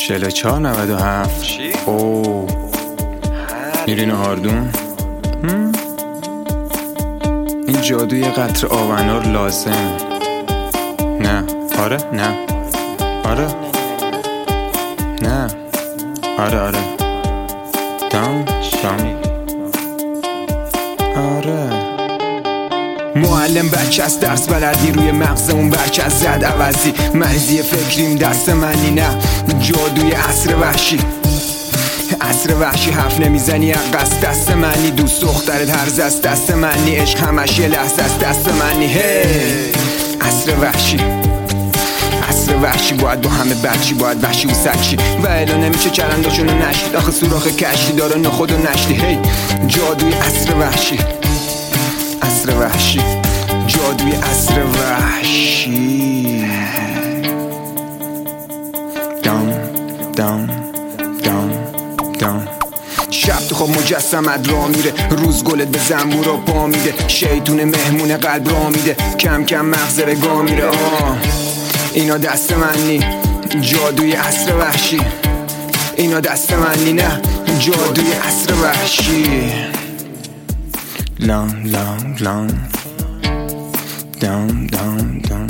4497 چی؟ اوه میرین هاردون؟ این جادوی قطر آونار لازم. نه آره نه آره نه آره دام آره. معلم بچه از درس بلدی روی مغز اون برچه از زد عوضی مریضی فکریم دست منی نه جادوی عصر وحشی عصر وحشی حرف نمیزنی اقصد دست منی دوست دخترت هرز از دست منی عشق همش یه لحظه از دست منی هی عصر وحشی عصر وحشی باید با همه بچی باید وحشی و سکشی و الا نمیشه چرنداشونو نشید آخه سوراخ کشتی داره نخود و نشتی هی جادوی عصر وحشی عصر وحشی جادوی عصر وحشی دام شب تو خواب مجسمت را میره روز گلت به زنبور را پا میده شیطون مهمون قلب را میده کم کم مغزه به گا میره اینا دست منی جادوی عصر وحشی اینا دست منی نه جادوی عصر وحشی لام دام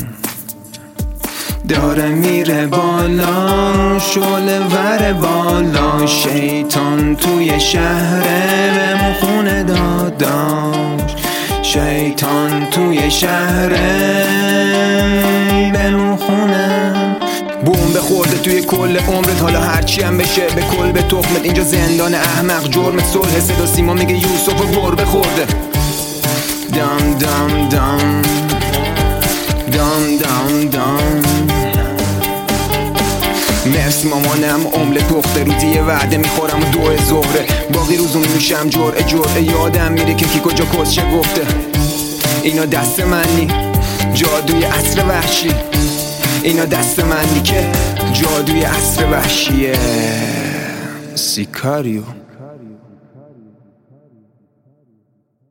داره میره بالا شعله ور بالا شیطان توی شهره بهمون خونه داداش شیطان توی شهره بهمون خونه بمب خورده توی کل عمرت حالا هرچی هم بشه به کل به تخمت اینجا زندان احمق جرمت صلح صدا سیما میگه یوسف و گربه خورده دام مرسی مامانم املت پخته روزی یه وعده میخورم و 2 ظهره باقی روزو میشم جرعه یادم میره که کی کجا کسچه گفته اینا دست منی جادوی عصر وحشی اینا دست منی که جادوی عصر وحشیه سیکاریو